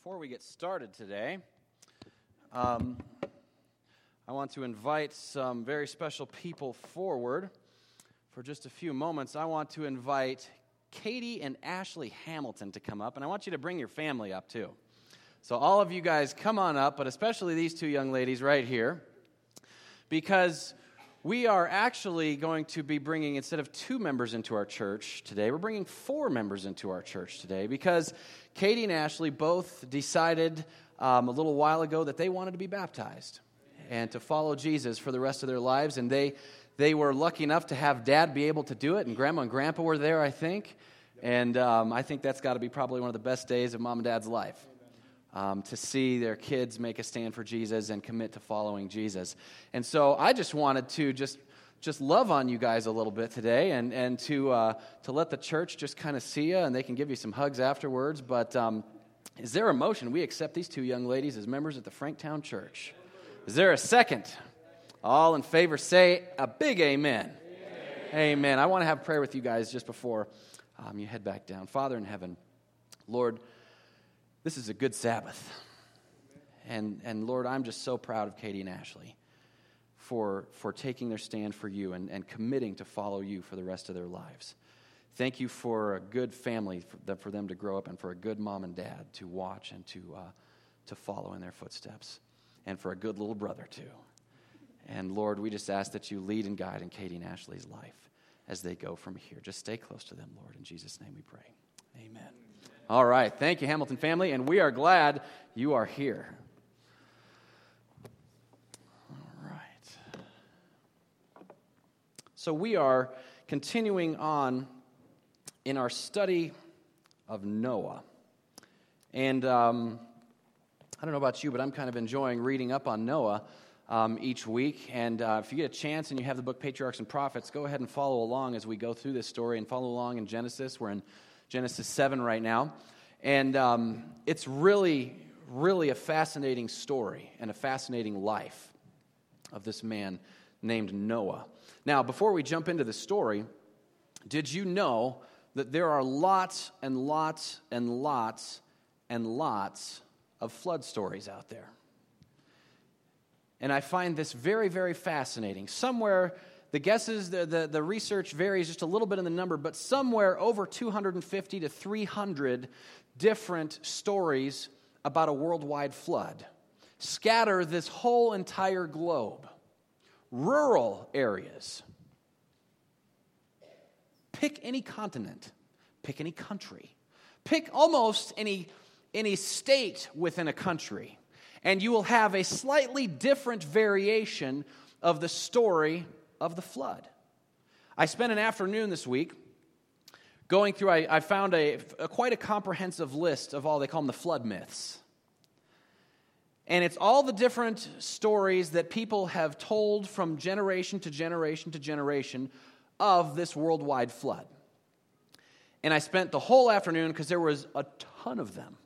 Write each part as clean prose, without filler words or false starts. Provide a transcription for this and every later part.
Before we get started today, I want to invite some very special people forward for just a few moments. I want to invite Katie and Ashley Hamilton to come up, and I want you to bring your family up too. So all of you guys come on up, but especially these two young ladies right here, because we are actually going to be bringing, instead of 2 members into our church today, we're bringing 4 members into our church today, because Katie and Ashley both decided a little while ago that they wanted to be baptized and to follow Jesus for the rest of their lives, and they were lucky enough to have Dad be able to do it, and Grandma and Grandpa were there, I think, and I think that's got to be probably one of the best days of Mom and Dad's life. To see their kids make a stand for Jesus and commit to following Jesus. And so I just wanted to just love on you guys a little bit today and to let the church just kind of see you, and they can give you some hugs afterwards. But is there a motion? We accept these 2 young ladies as members at the Franktown Church. Is there a second? All in favor say a big amen. Amen. I want to have prayer with you guys just before you head back down. Father in heaven, Lord, this is a good Sabbath. And Lord, I'm just so proud of Katie and Ashley for taking their stand for you and committing to follow you for the rest of their lives. Thank you for a good family for them to grow up and for a good mom and dad to watch and to follow in their footsteps. And for a good little brother too. And Lord, we just ask that you lead and guide in Katie and Ashley's life as they go from here. Just stay close to them, Lord. In Jesus' name we pray. Amen. All right. Thank you, Hamilton family, and we are glad you are here. All right. So we are continuing on in our study of Noah. And I don't know about you, but I'm kind of enjoying reading up on Noah each week. And if you get a chance and you have the book Patriarchs and Prophets, go ahead and follow along as we go through this story and follow along in Genesis. We're in Genesis 7 right now. And it's really, really a fascinating story and a fascinating life of this man named Noah. Now, before we jump into the story, did you know that there are lots and lots and lots and lots of flood stories out there? And I find this very, very fascinating. Somewhere, the guesses, the research varies just a little bit in the number, but somewhere over 250 to 300 different stories about a worldwide flood scatter this whole entire globe. Rural areas. Pick any continent. Pick any country. Pick almost any state within a country, and you will have a slightly different variation of the story of the flood. I spent an afternoon this week going through, I found quite a comprehensive list of all, they call them the flood myths. And it's all the different stories that people have told from generation to generation to generation of this worldwide flood. And I spent the whole afternoon, because there was a ton of them,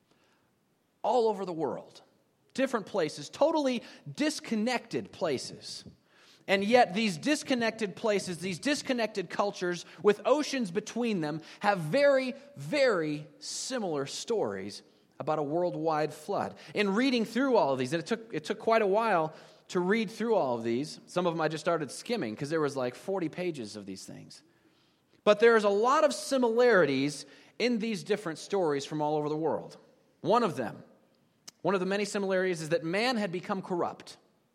all over the world. Different places, totally disconnected places. And yet these disconnected places, these disconnected cultures with oceans between them have very, very similar stories about a worldwide flood. In reading through all of these, and it took quite a while to read through all of these. Some of them I just started skimming because there was like 40 pages of these things. But there's a lot of similarities in these different stories from all over the world. One of the many similarities is that man had become corrupt.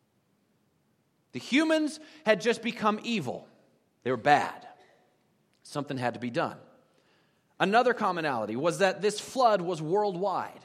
The humans had just become evil. They were bad. Something had to be done. Another commonality was that this flood was worldwide.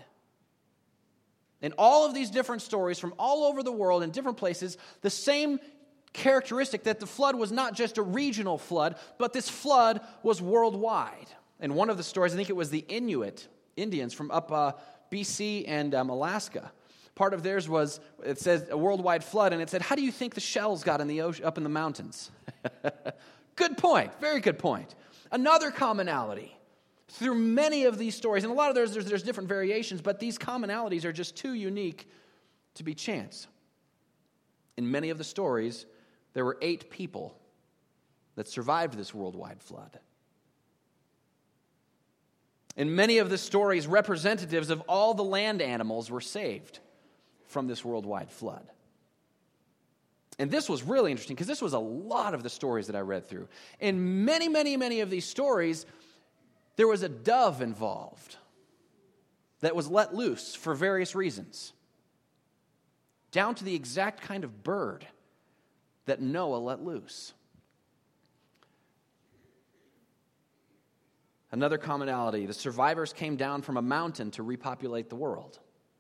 In all of these different stories from all over the world in different places, the same characteristic that the flood was not just a regional flood, but this flood was worldwide. In one of the stories, I think it was the Inuit Indians from up BC and Alaska. Part of theirs was, it says, a worldwide flood, and it said, how do you think the shells got in the ocean, up in the mountains? Good point. Very good point. Another commonality through many of these stories, and a lot of there's different variations, but these commonalities are just too unique to be chance. In many of the stories, there were 8 people that survived this worldwide flood. In many of the stories, representatives of all the land animals were saved from this worldwide flood. And this was really interesting because this was a lot of the stories that I read through. In many, many, many of these stories, there was a dove involved that was let loose for various reasons, down to the exact kind of bird that Noah let loose. Another commonality, the survivors came down from a mountain to repopulate the world.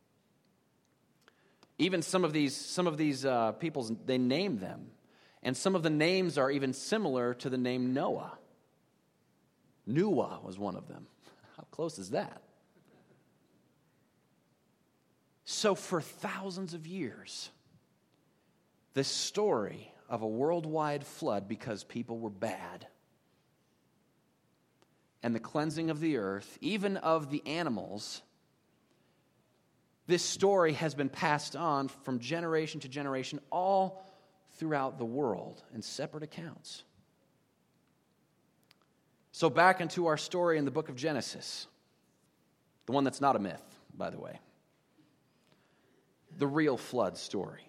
Even some of these peoples, they name them. And some of the names are even similar to the name Noah. Nuah was one of them. How close is that? So for thousands of years, this story of a worldwide flood because people were bad and the cleansing of the earth, even of the animals, this story has been passed on from generation to generation all throughout the world in separate accounts. So back into our story in the book of Genesis, the one that's not a myth, by the way. The real flood story.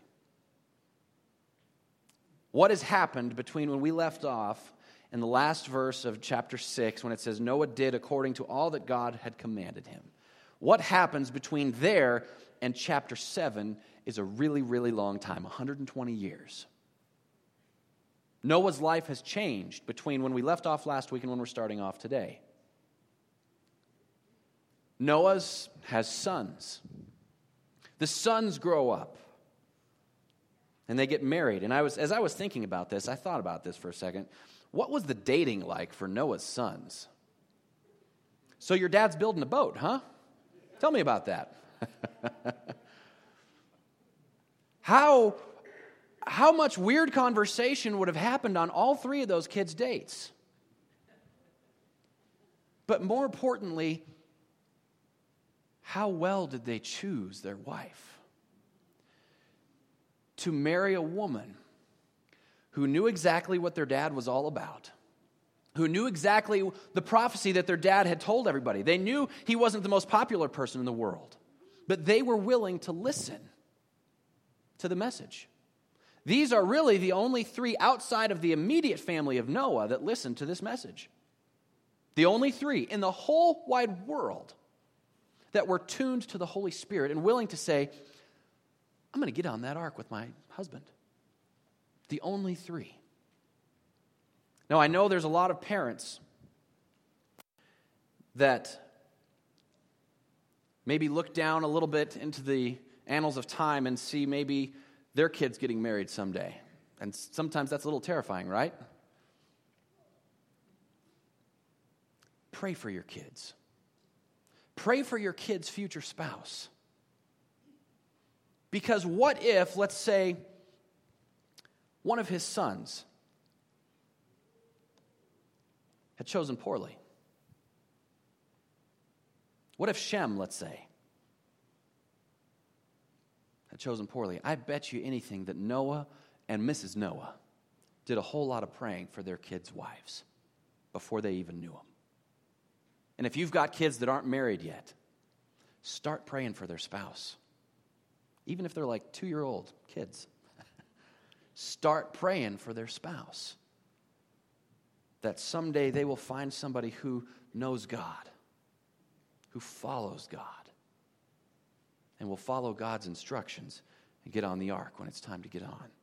What has happened between when we left off in the last verse of chapter 6 when it says Noah did according to all that God had commanded him? What happens between there and chapter 7 is a really, really long time, 120 years. Noah's life has changed between when we left off last week and when we're starting off today. Noah has sons. The sons grow up and they get married. And as I was thinking about this, I thought about this for a second. What was the dating like for Noah's sons? So your dad's building a boat, huh? Tell me about that. How much weird conversation would have happened on all three of those kids' dates? But more importantly, how well did they choose their wife? To marry a woman who knew exactly what their dad was all about, who knew exactly the prophecy that their dad had told everybody. They knew he wasn't the most popular person in the world, but they were willing to listen to the message. These are really the only three outside of the immediate family of Noah that listened to this message. The only three in the whole wide world that were tuned to the Holy Spirit and willing to say, I'm going to get on that ark with my husband. The only three. Now, I know there's a lot of parents that maybe look down a little bit into the annals of time and see maybe their kids getting married someday. And sometimes that's a little terrifying, right? Pray for your kids. Pray for your kid's future spouse. Because what if, let's say, one of his sons had chosen poorly? What if Shem, let's say, had chosen poorly? I bet you anything that Noah and Mrs. Noah did a whole lot of praying for their kids' wives before they even knew them. And if you've got kids that aren't married yet, start praying for their spouse. Even if they're like 2-year-old kids. Start praying for their spouse. That someday they will find somebody who knows God, who follows God, and will follow God's instructions and get on the ark when it's time to get on.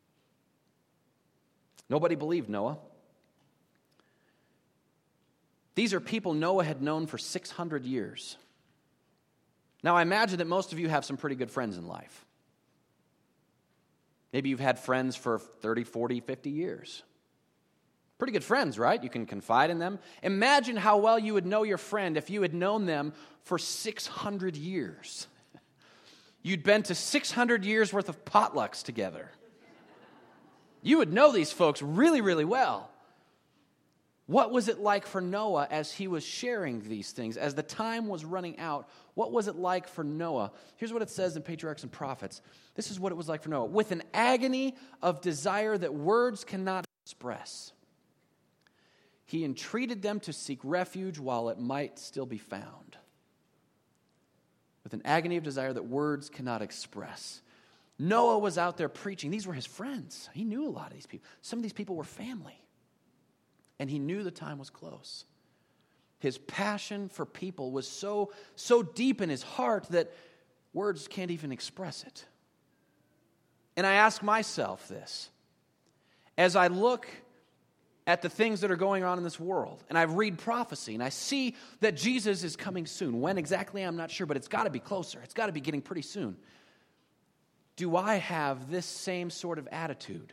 Nobody believed Noah. These are people Noah had known for 600 years. Now, I imagine that most of you have some pretty good friends in life. Maybe you've had friends for 30, 40, 50 years. Pretty good friends, right? You can confide in them. Imagine how well you would know your friend if you had known them for 600 years. You'd been to 600 years worth of potlucks together. You would know these folks really, really well. What was it like for Noah as he was sharing these things? As the time was running out, what was it like for Noah? Here's what it says in Patriarchs and Prophets. This is what it was like for Noah. With an agony of desire that words cannot express, He entreated them to seek refuge while it might still be found, with an agony of desire that words cannot express. Noah was out there preaching. These were his friends. He knew a lot of these people. Some of these people were family. And he knew the time was close. His passion for people was so deep in his heart that words can't even express it. And I ask myself this, as I look at the things that are going on in this world, and I read prophecy, and I see that Jesus is coming soon. When exactly, I'm not sure, but it's got to be closer. It's got to be getting pretty soon. Do I have this same sort of attitude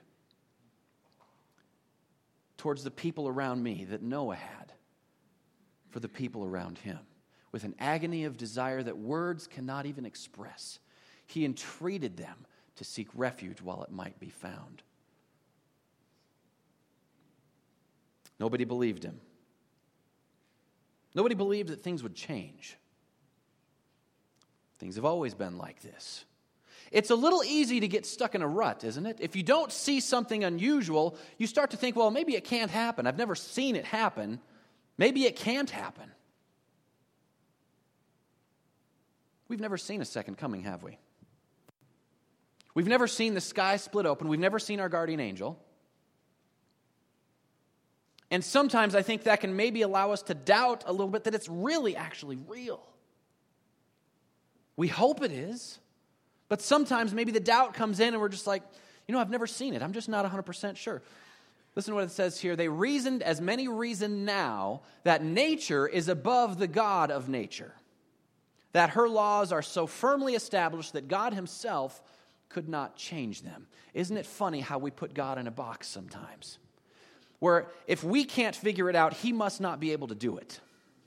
towards the people around me that Noah had for the people around him? With an agony of desire that words cannot even express, he entreated them to seek refuge while it might be found. Nobody believed him. Nobody believed that things would change. Things have always been like this. It's a little easy to get stuck in a rut, isn't it? If you don't see something unusual, you start to think, well, maybe it can't happen. I've never seen it happen. Maybe it can't happen. We've never seen a second coming, have we? We've never seen the sky split open. We've never seen our guardian angel. And sometimes I think that can maybe allow us to doubt a little bit that it's really actually real. We hope it is. But sometimes maybe the doubt comes in and we're just like, I've never seen it. I'm just not 100% sure. Listen to what it says here. They reasoned as many reason now that nature is above the God of nature, that her laws are so firmly established that God himself could not change them. Isn't it funny how we put God in a box sometimes? Where if we can't figure it out, he must not be able to do it.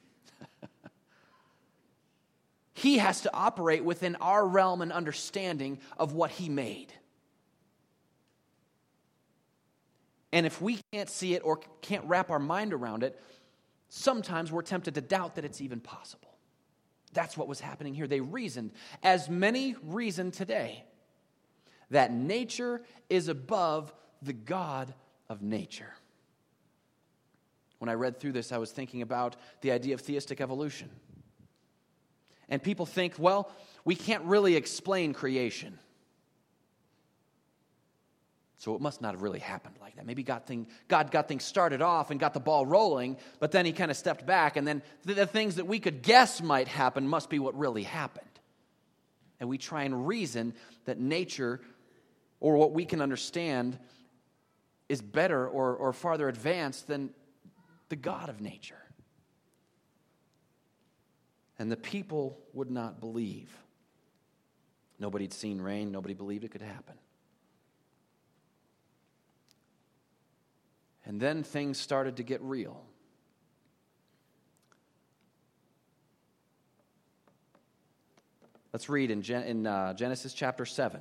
He has to operate within our realm and understanding of what he made. And if we can't see it or can't wrap our mind around it, sometimes we're tempted to doubt that it's even possible. That's what was happening here. They reasoned, as many reason today, that nature is above the God of nature. When I read through this, I was thinking about the idea of theistic evolution. And people think, well, we can't really explain creation. So it must not have really happened like that. Maybe God got things started off and got the ball rolling, but then he kind of stepped back, and then the things that we could guess might happen must be what really happened. And we try and reason that nature, or what we can understand, is better or farther advanced than the God of nature. And the people would not believe. Nobody had seen rain. Nobody believed it could happen. And then things started to get real. Let's read in Genesis chapter 7.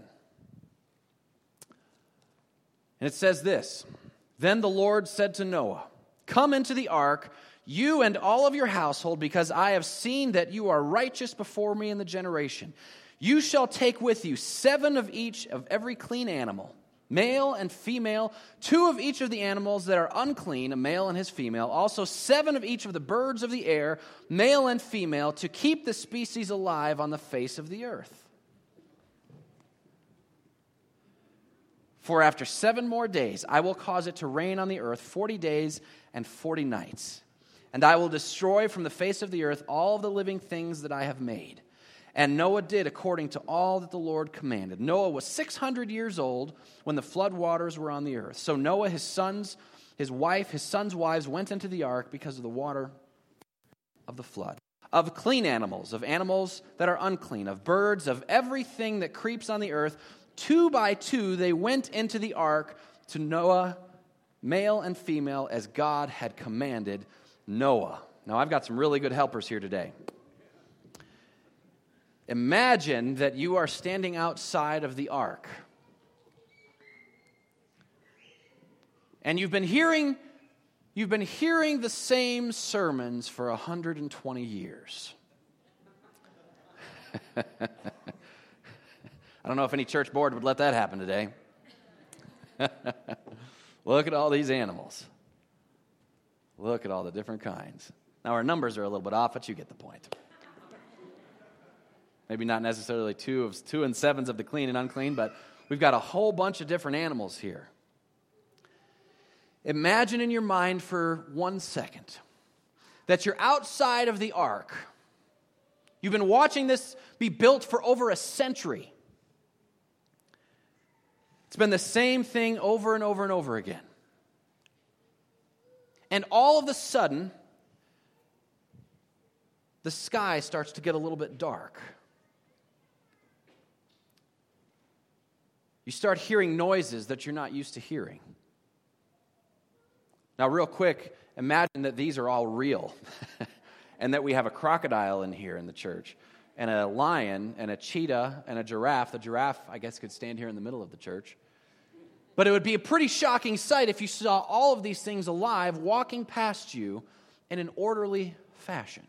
And it says this: Then the Lord said to Noah, "Come into the ark, you and all of your household, because I have seen that you are righteous before me in the generation. You shall take with you 7 of each of every clean animal, male and female, 2 of each of the animals that are unclean, a male and his female, also 7 of each of the birds of the air, male and female, to keep the species alive on the face of the earth. For after 7 more days I will cause it to rain on the earth 40 days and 40 nights. And I will destroy from the face of the earth all the living things that I have made. And Noah did according to all that the Lord commanded. Noah was 600 years old when the flood waters were on the earth. So Noah, his sons, his wife, his sons' wives went into the ark because of the water of the flood. Of clean animals, of animals that are unclean, of birds, of everything that creeps on the earth, 2 by 2 they went into the ark to Noah, male and female, as God had commanded Noah. Now, I've got some really good helpers here today. Imagine that you are standing outside of the ark. And you've been hearing the same sermons for 120 years. I don't know if any church board would let that happen today. Look at all these animals. Look at all the different kinds. Now, our numbers are a little bit off, but you get the point. Maybe not necessarily 2 and 7s of the clean and unclean, but we've got a whole bunch of different animals here. Imagine in your mind for 1 second that you're outside of the ark. You've been watching this be built for over a century. It's been the same thing over and over and over again. And all of a sudden, the sky starts to get a little bit dark. You start hearing noises that you're not used to hearing. Now, real quick, imagine that these are all real and that we have a crocodile in here in the church and a lion and a cheetah and a giraffe. The giraffe, I guess, could stand here in the middle of the church. But it would be a pretty shocking sight if you saw all of these things alive walking past you in an orderly fashion.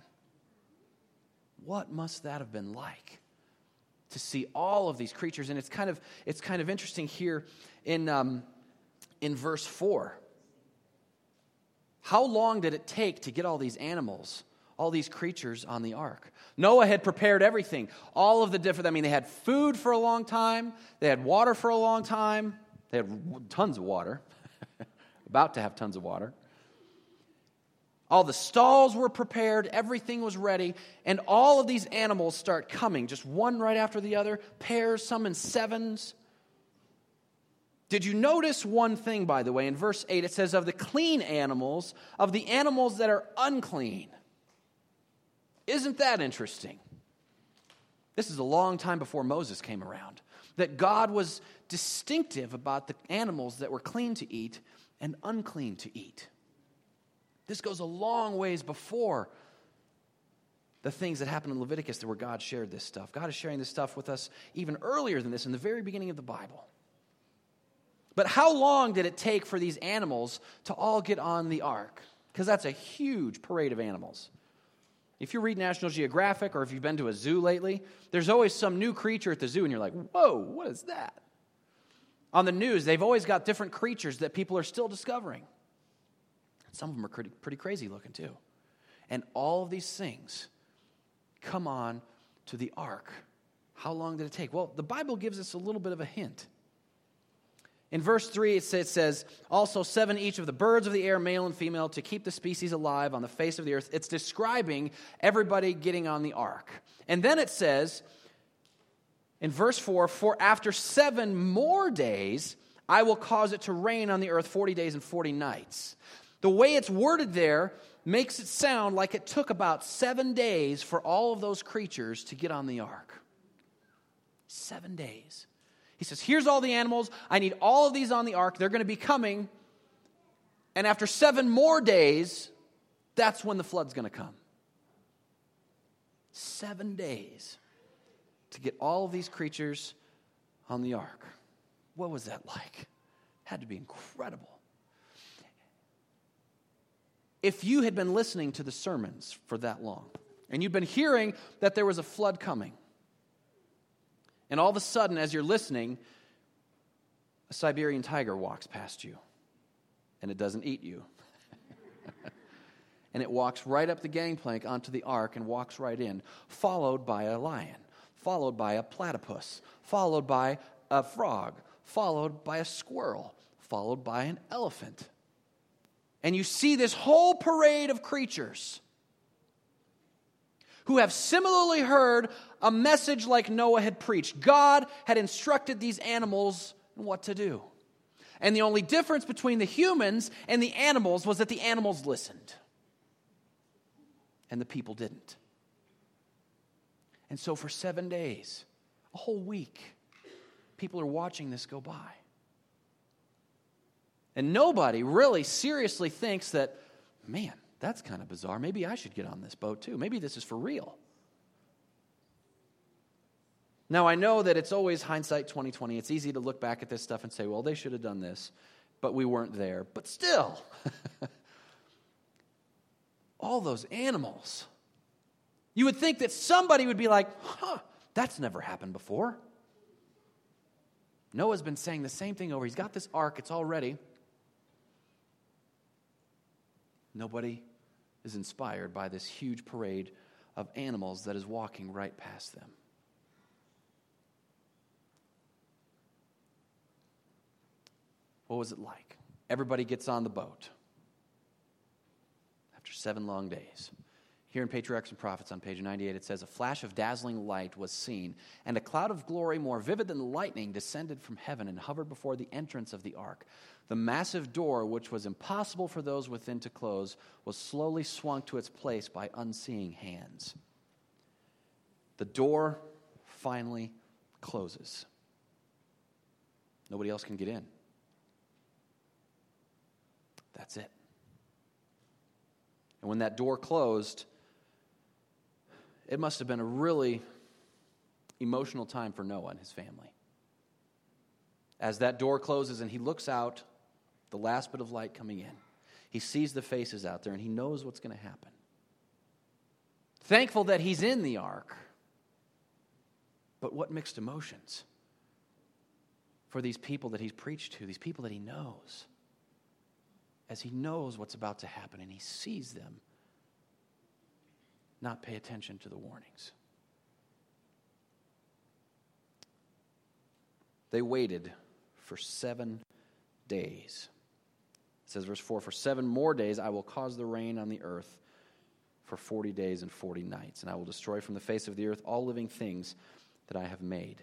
What must that have been like to see all of these creatures? And it's kind of interesting here in verse 4. How long did it take to get all these animals, all these creatures on the ark? Noah had prepared everything. All of the different, they had food for a long time. They had water for a long time. They had tons of water. About to have tons of water. All the stalls were prepared. Everything was ready. And all of these animals start coming, just one right after the other. Pairs, some in 7s. Did you notice one thing, by the way? In verse 8, it says, of the clean animals, of the animals that are unclean. Isn't that interesting? This is a long time before Moses came around. That God was distinctive about the animals that were clean to eat and unclean to eat. This goes a long ways before the things that happened in Leviticus where God shared this stuff. God is sharing this stuff with us even earlier than this, in the very beginning of the Bible. But how long did it take for these animals to all get on the ark? Because that's a huge parade of animals. If you read National Geographic or if you've been to a zoo lately, there's always some new creature at the zoo and you're like, whoa, what is that? On the news, they've always got different creatures that people are still discovering. Some of them are pretty crazy looking too. And all of these things come on to the ark. How long did it take? Well, the Bible gives us a little bit of a hint. In verse 3, it says, also 7 each of the birds of the air, male and female, to keep the species alive on the face of the earth. It's describing everybody getting on the ark. And then it says, in verse 4, for after 7 more days, I will cause it to rain on the earth 40 days and 40 nights. The way it's worded there makes it sound like it took about 7 days for all of those creatures to get on the ark. 7 days. He says, here's all the animals. I need all of these on the ark. They're going to be coming. And after 7 more days, that's when the flood's going to come. 7 days to get all of these creatures on the ark. What was that like? Had to be incredible. If you had been listening to the sermons for that long, and you'd been hearing that there was a flood coming, and all of a sudden, as you're listening, a Siberian tiger walks past you, and it doesn't eat you. And it walks right up the gangplank onto the ark and walks right in, followed by a lion, followed by a platypus, followed by a frog, followed by a squirrel, followed by an elephant. And you see this whole parade of creatures who have similarly heard a message like Noah had preached. God had instructed these animals what to do. And the only difference between the humans and the animals was that the animals listened. And the people didn't. And so for 7 days, a whole week, people are watching this go by. And nobody really seriously thinks that, man, that's kind of bizarre. Maybe I should get on this boat too. Maybe this is for real. Now, I know that it's always hindsight 2020. It's easy to look back at this stuff and say, well, they should have done this, but we weren't there. But still, all those animals. You would think that somebody would be like, that's never happened before. Noah's been saying the same thing over. He's got this ark. It's all ready. Nobody is inspired by this huge parade of animals that is walking right past them. What was it like? Everybody gets on the boat after 7 long days. Here in Patriarchs and Prophets on page 98, it says, "A flash of dazzling light was seen, and a cloud of glory more vivid than lightning descended from heaven and hovered before the entrance of the ark. The massive door, which was impossible for those within to close, was slowly swung to its place by unseeing hands." The door finally closes. Nobody else can get in. That's it. And when that door closed, it must have been a really emotional time for Noah and his family. As that door closes and he looks out, the last bit of light coming in, he sees the faces out there and he knows what's going to happen. Thankful that he's in the ark, but what mixed emotions for these people that he's preached to, these people that he knows, as he knows what's about to happen and he sees them not pay attention to the warnings. They waited for 7 days. It says, verse 4, "For 7 more days I will cause the rain on the earth for 40 days and 40 nights, and I will destroy from the face of the earth all living things that I have made."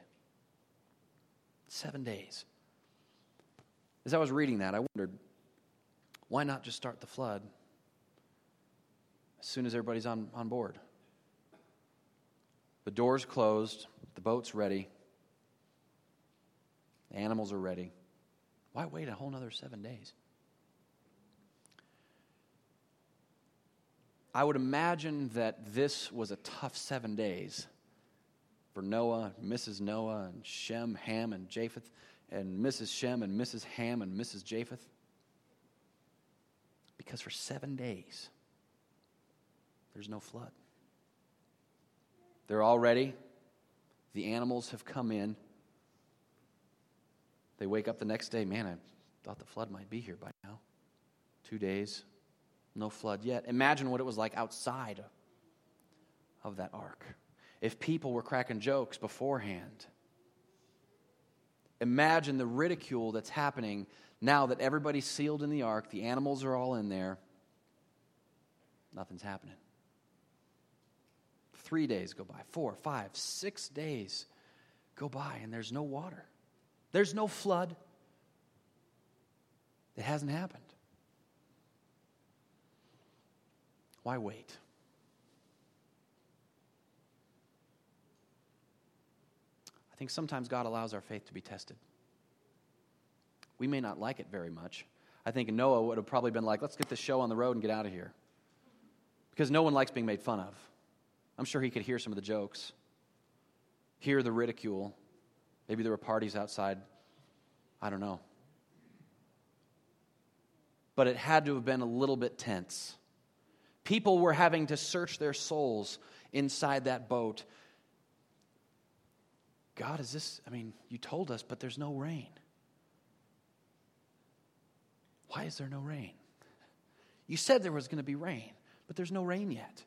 7 days. As I was reading that, I wondered, why not just start the flood as soon as everybody's on board? The door's closed, the boat's ready, the animals are ready. Why wait a whole nother 7 days? I would imagine that this was a tough 7 days for Noah, Mrs. Noah, and Shem, Ham, and Japheth, and Mrs. Shem, and Mrs. Ham, and Mrs. Japheth. Because for 7 days, there's no flood. They're all ready. The animals have come in. They wake up the next day. Man, I thought the flood might be here by now. 2 days, no flood yet. Imagine what it was like outside of that ark. If people were cracking jokes beforehand. Imagine the ridicule that's happening now that everybody's sealed in the ark, the animals are all in there. Nothing's happening. 3 days go by, 4, 5, 6 days go by, and there's no water. There's no flood. It hasn't happened. Why wait? I think sometimes God allows our faith to be tested. We may not like it very much. I think Noah would have probably been like, let's get this show on the road and get out of here. Because no one likes being made fun of. I'm sure he could hear some of the jokes, hear the ridicule. Maybe there were parties outside. I don't know. But it had to have been a little bit tense. People were having to search their souls inside that boat. God, is this, you told us, but there's no rain. Why is there no rain? You said there was going to be rain, but there's no rain yet.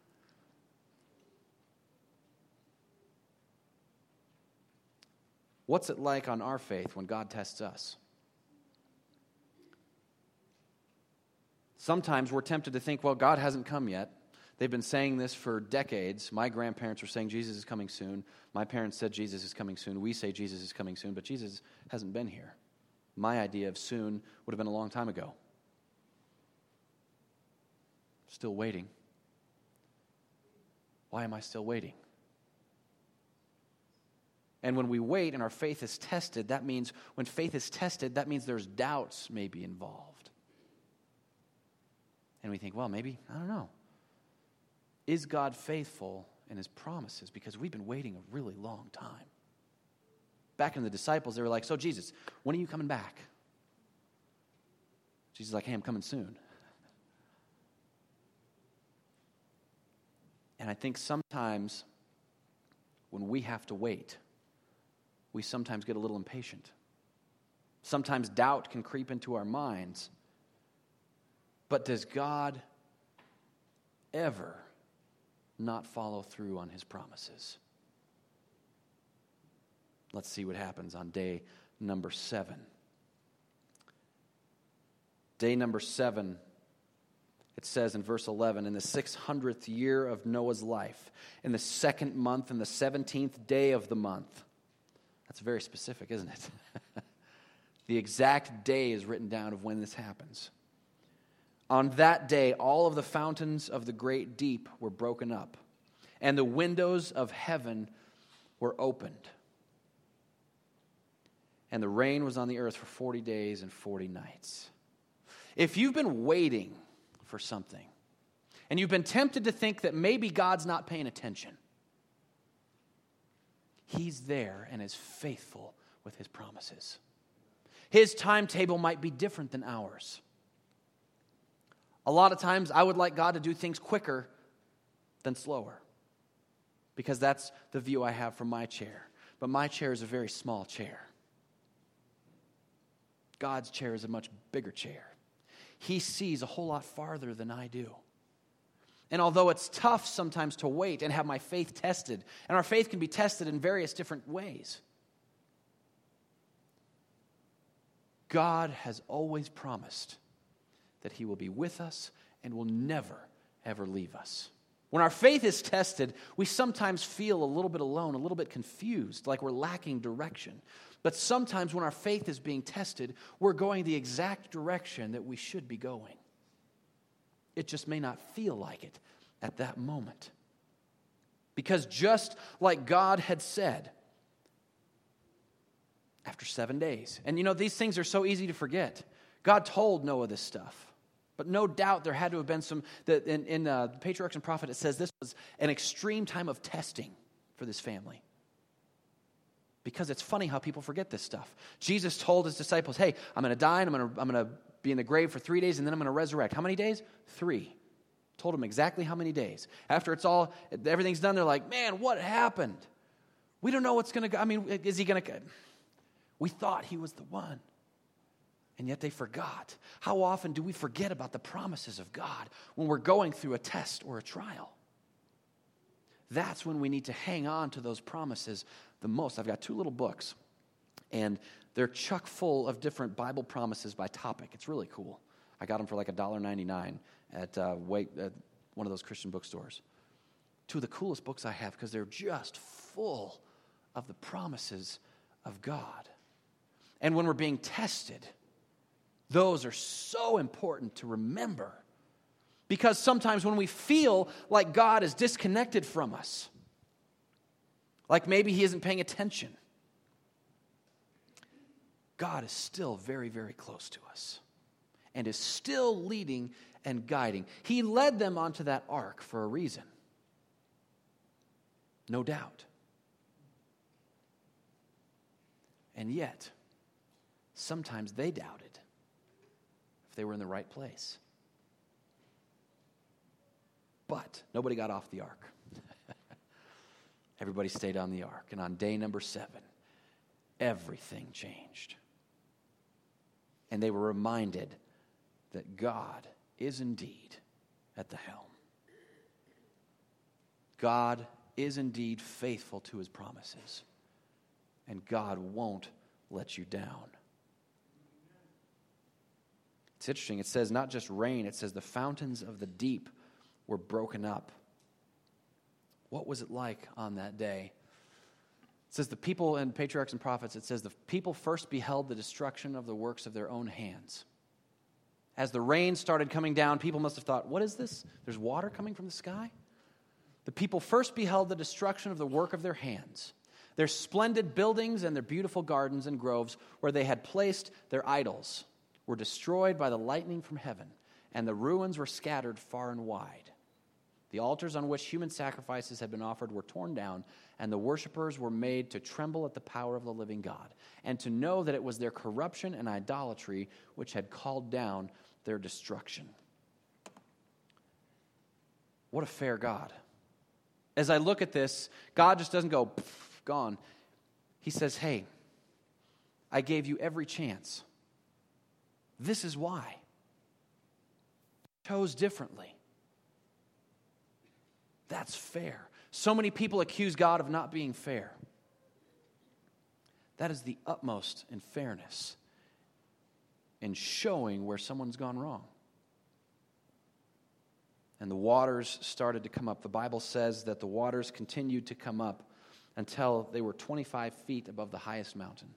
What's it like on our faith when God tests us? Sometimes we're tempted to think, well, God hasn't come yet. They've been saying this for decades. My grandparents were saying Jesus is coming soon. My parents said Jesus is coming soon. We say Jesus is coming soon, but Jesus hasn't been here. My idea of soon would have been a long time ago. Still waiting. Why am I still waiting? And when we wait and our faith is tested, that means when faith is tested, that means there's doubts maybe involved. And we think, well, maybe, I don't know. Is God faithful in his promises? Because we've been waiting a really long time. Back in the disciples, they were like, so Jesus, when are you coming back? Jesus is like, hey, I'm coming soon. And I think sometimes when we have to wait, we sometimes get a little impatient. Sometimes doubt can creep into our minds. But does God ever not follow through on his promises? Let's see what happens on day number 7. Day number 7, it says in verse 11, in the 600th year of Noah's life, in the 2nd month, in the 17th day of the month. That's very specific, isn't it? The exact day is written down of when this happens. On that day, all of the fountains of the great deep were broken up, and the windows of heaven were opened. And the rain was on the earth for 40 days and 40 nights. If you've been waiting for something, and you've been tempted to think that maybe God's not paying attention, He's there and is faithful with His promises. His timetable might be different than ours. A lot of times I would like God to do things quicker than slower, because that's the view I have from my chair. But my chair is a very small chair. God's chair is a much bigger chair. He sees a whole lot farther than I do. And although it's tough sometimes to wait and have my faith tested, and our faith can be tested in various different ways, God has always promised that He will be with us and will never, ever leave us. When our faith is tested, we sometimes feel a little bit alone, a little bit confused, like we're lacking direction. But sometimes when our faith is being tested, we're going the exact direction that we should be going. It just may not feel like it at that moment. Because just like God had said, after 7 days, and these things are so easy to forget. God told Noah this stuff. But no doubt there had to have been some, in the Patriarchs and Prophets, it says this was an extreme time of testing for this family. Because it's funny how people forget this stuff. Jesus told His disciples, hey, I'm going to die and I'm going to be in the grave for 3 days and then I'm going to resurrect. How many days? 3. Told them exactly how many days. After everything's done, they're like, man, what happened? We don't know what's going to go. Is He going to? We thought He was the one. And yet they forgot. How often do we forget about the promises of God when we're going through a test or a trial? That's when we need to hang on to those promises the most. I've got 2 little books, and they're chock full of different Bible promises by topic. It's really cool. I got them for like $1.99 at one of those Christian bookstores. 2 of the coolest books I have because they're just full of the promises of God. And when we're being tested, those are so important to remember. Because sometimes when we feel like God is disconnected from us, like maybe He isn't paying attention, God is still very, very close to us and is still leading and guiding. He led them onto that ark for a reason. No doubt. And yet, sometimes they doubted if they were in the right place. But nobody got off the ark. Everybody stayed on the ark. And on day number 7, everything changed. And they were reminded that God is indeed at the helm. God is indeed faithful to His promises. And God won't let you down. It's interesting. It says not just rain, it says the fountains of the deep were broken up. What was it like on that day? It says the people in Patriarchs and Prophets, it says the people first beheld the destruction of the works of their own hands. As the rain started coming down, people must have thought, what is this? There's water coming from the sky? The people first beheld the destruction of the work of their hands. Their splendid buildings and their beautiful gardens and groves where they had placed their idols were destroyed by the lightning from heaven, and the ruins were scattered far and wide. The altars on which human sacrifices had been offered were torn down, and the worshipers were made to tremble at the power of the living God, and to know that it was their corruption and idolatry which had called down their destruction. What a fair God. As I look at this, God just doesn't go, gone. He says, hey, I gave you every chance. This is why. chose differently. That's fair. So many people accuse God of not being fair. That is the utmost in fairness in showing where someone's gone wrong. And the waters started to come up. The Bible says that the waters continued to come up until they were 25 feet above the highest mountain.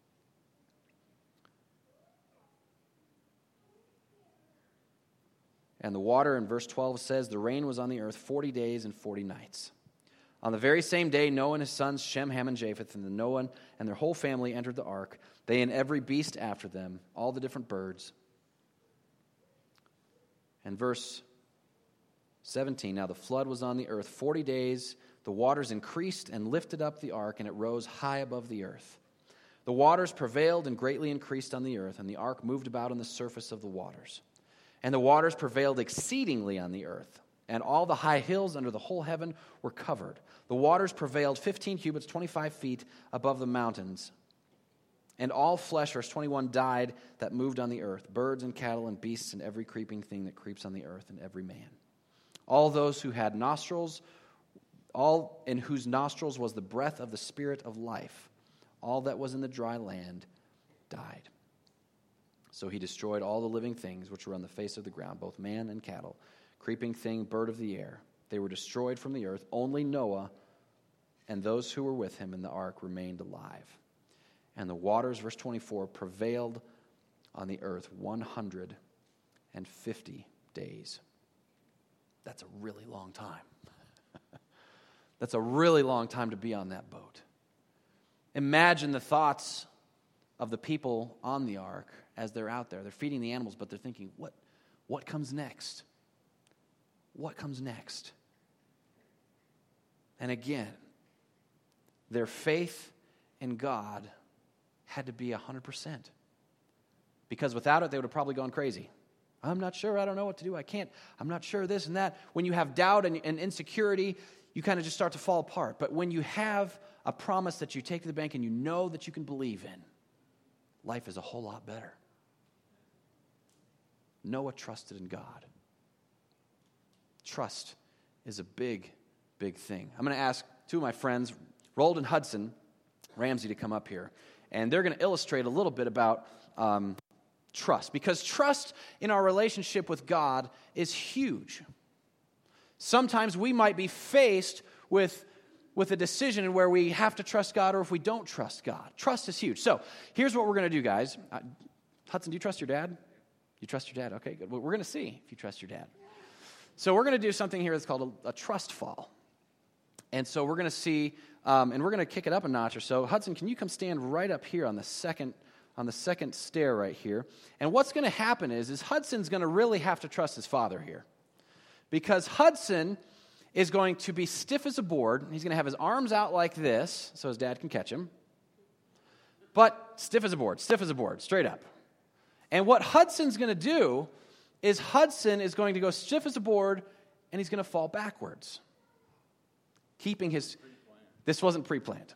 And the water in verse 12 says, the rain was on the earth 40 days and 40 nights. On the very same day, Noah and his sons, Shem, Ham, and Japheth, and Noah and their whole family entered the ark, they and every beast after them, all the different birds. And verse 17, now the flood was on the earth 40 days. The waters increased and lifted up the ark, and it rose high above the earth. The waters prevailed and greatly increased on the earth, and the ark moved about on the surface of the waters. And the waters prevailed exceedingly on the earth, and all the high hills under the whole heaven were covered. The waters prevailed 15 cubits, 25 feet above the mountains. And all flesh, verse 21, died that moved on the earth, birds and cattle and beasts and every creeping thing that creeps on the earth and every man. All those who had nostrils, all in whose nostrils was the breath of the Spirit of life, all that was in the dry land died. So he destroyed all the living things which were on the face of the ground, both man and cattle, creeping thing, bird of the air. They were destroyed from the earth. Only Noah and those who were with him in the ark remained alive. And the waters, verse 24, prevailed on the earth 150 days. That's a really long time. That's a really long time to be on that boat. Imagine the thoughts of the people on the ark as they're out there. They're feeding the animals, but they're thinking, what comes next? What comes next? And again, their faith in God had to be 100%. Because without it, they would have probably gone crazy. I'm not sure. I don't know what to do. I'm not sure this and that. When you have doubt and insecurity, you kind of just start to fall apart. But when you have a promise that you take to the bank and you know that you can believe in, life is a whole lot better. Noah trusted in God. Trust is a big, big thing. I'm going to ask two of my friends, Roald and Hudson Ramsey, to come up here. And they're going to illustrate a little bit about trust. Because trust in our relationship with God is huge. Sometimes we might be faced with a decision where we have to trust God or if we don't trust God. Trust is huge. So here's what we're going to do, guys. Hudson, do you trust your dad? You trust your dad? Okay, good. Well, we're going to see if you trust your dad. So we're going to do something here that's called a trust fall. And so we're going to see, and we're going to kick it up a notch or so. Hudson, can you come stand right up here on the second stair right here? And what's going to happen is Hudson's going to really have to trust his father here. Because Hudson is going to be stiff as a board. He's going to have his arms out like this so his dad can catch him. But stiff as a board, straight up. And what Hudson's going to do is Hudson is going to go stiff as a board and he's going to fall backwards. Keeping his... This wasn't pre-planned.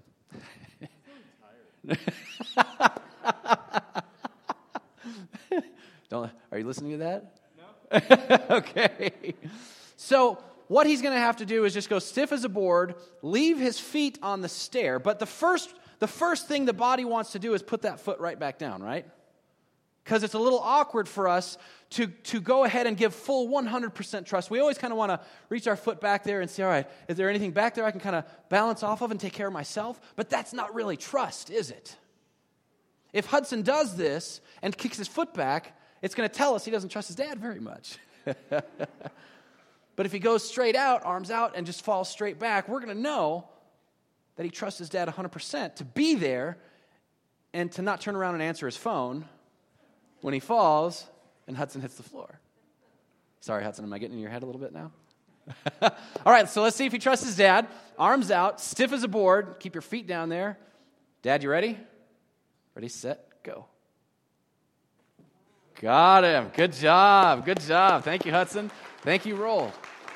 Are you listening to that? No. Okay. So what he's going to have to do is just go stiff as a board, leave his feet on the stair. But the first thing the body wants to do is put that foot right back down, right? Because it's a little awkward for us to go ahead and give full 100% trust. We always kind of want to reach our foot back there and say, all right, is there anything back there I can kind of balance off of and take care of myself? But that's not really trust, is it? If Hudson does this and kicks his foot back, it's going to tell us he doesn't trust his dad very much. But if he goes straight out, arms out, and just falls straight back, we're going to know that he trusts his dad 100% to be there and to not turn around and answer his phone when he falls and Hudson hits the floor. Sorry, Hudson, am I getting in your head a little bit now? All right, so let's see if he trusts his dad. Arms out, stiff as a board. Keep your feet down there. Dad, you ready? Ready, set, go. Got him. Good job. Good job. Thank you, Hudson. Thank you, Roald.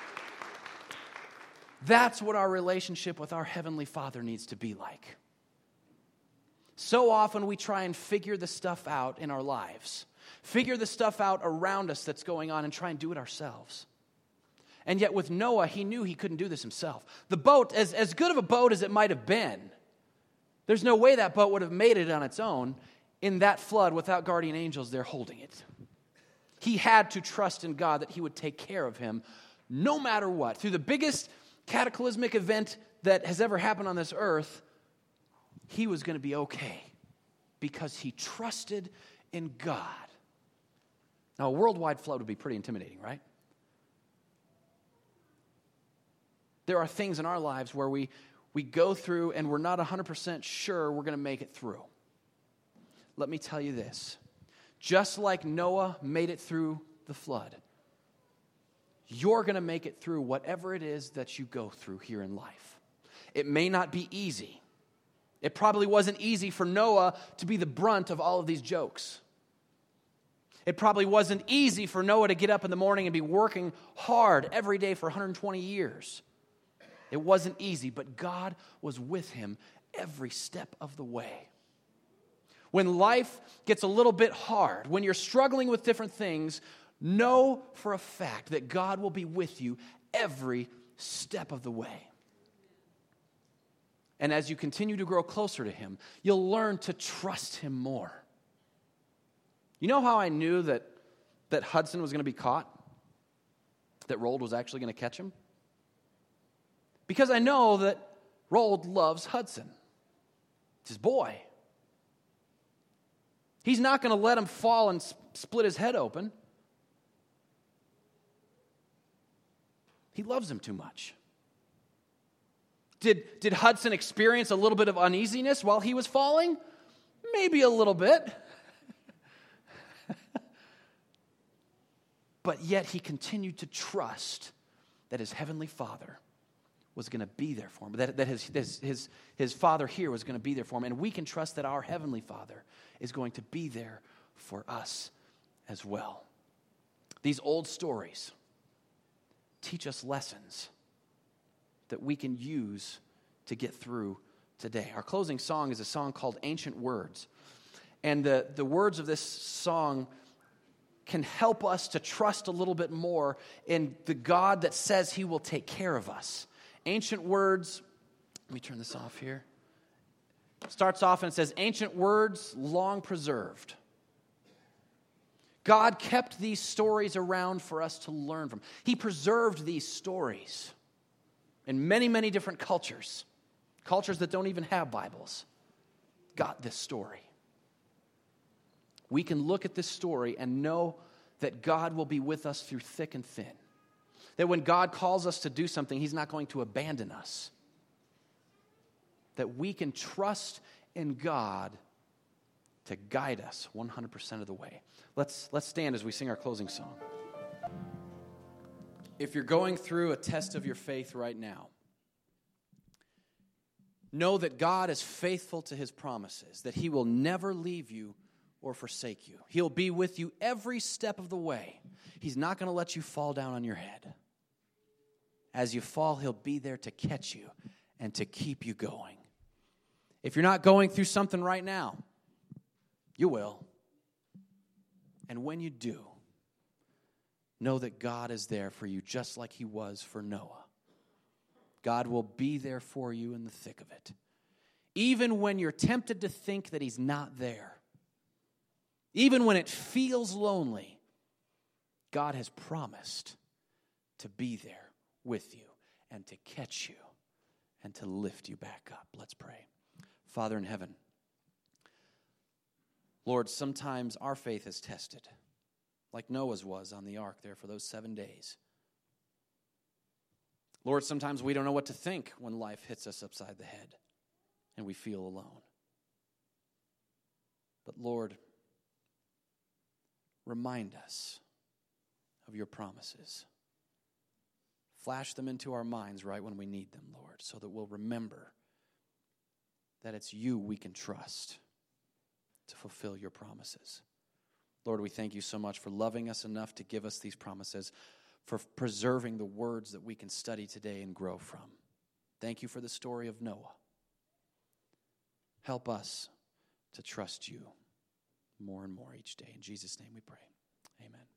That's what our relationship with our Heavenly Father needs to be like. So often we try and figure the stuff out in our lives. figure the stuff out around us that's going on, and try and do it ourselves. And yet with Noah, he knew he couldn't do this himself. The boat, as good of a boat as it might have been, there's no way that boat would have made it on its own in that flood without guardian angels there holding it. He had to trust in God that he would take care of him no matter what. Through the biggest cataclysmic event that has ever happened on this earth, he was going to be okay because he trusted in God. Now, a worldwide flood would be pretty intimidating, right? There are things in our lives where we go through and we're not 100% sure we're going to make it through. Let me tell you this. Just like Noah made it through the flood, you're going to make it through whatever it is that you go through here in life. It may not be easy. It probably wasn't easy for Noah to be the brunt of all of these jokes. It probably wasn't easy for Noah to get up in the morning and be working hard every day for 120 years. It wasn't easy, but God was with him every step of the way. When life gets a little bit hard, when you're struggling with different things, know for a fact that God will be with you every step of the way. And as you continue to grow closer to him, you'll learn to trust him more. You know how I knew that Hudson was going to be caught? That Roald was actually going to catch him? Because I know that Roald loves Hudson. It's his boy. He's not going to let him fall and split his head open. He loves him too much. Did Hudson experience a little bit of uneasiness while he was falling? Maybe a little bit. But yet he continued to trust that his heavenly Father was going to be there for him, that his Father here was going to be there for him. And we can trust that our heavenly Father is going to be there for us as well. These old stories teach us lessons that we can use to get through today. Our closing song is a song called Ancient Words. And the words of this song can help us to trust a little bit more in the God that says he will take care of us. Ancient Words, let me turn this off here. Starts off and it says, ancient words long preserved. God kept these stories around for us to learn from. He preserved these stories in many, many different cultures. Cultures that don't even have Bibles got this story. We can look at this story and know that God will be with us through thick and thin. That when God calls us to do something, he's not going to abandon us. That we can trust in God to guide us 100% of the way. Let's stand as we sing our closing song. If you're going through a test of your faith right now, know that God is faithful to his promises, that he will never leave you or forsake you. He'll be with you every step of the way. He's not going to let you fall down on your head. As you fall, he'll be there to catch you and to keep you going. If you're not going through something right now, you will. And when you do, know that God is there for you just like he was for Noah. God will be there for you in the thick of it. Even when you're tempted to think that he's not there. Even when it feels lonely, God has promised to be there with you and to catch you and to lift you back up. Let's pray. Father in heaven, Lord, sometimes our faith is tested, like Noah's was on the ark there for those 7 days. Lord, sometimes we don't know what to think when life hits us upside the head and we feel alone. But Lord, remind us of your promises. Flash them into our minds right when we need them, Lord, so that we'll remember that it's you we can trust to fulfill your promises. Lord, we thank you so much for loving us enough to give us these promises, for preserving the words that we can study today and grow from. Thank you for the story of Noah. Help us to trust you more and more each day. In Jesus' name we pray. Amen.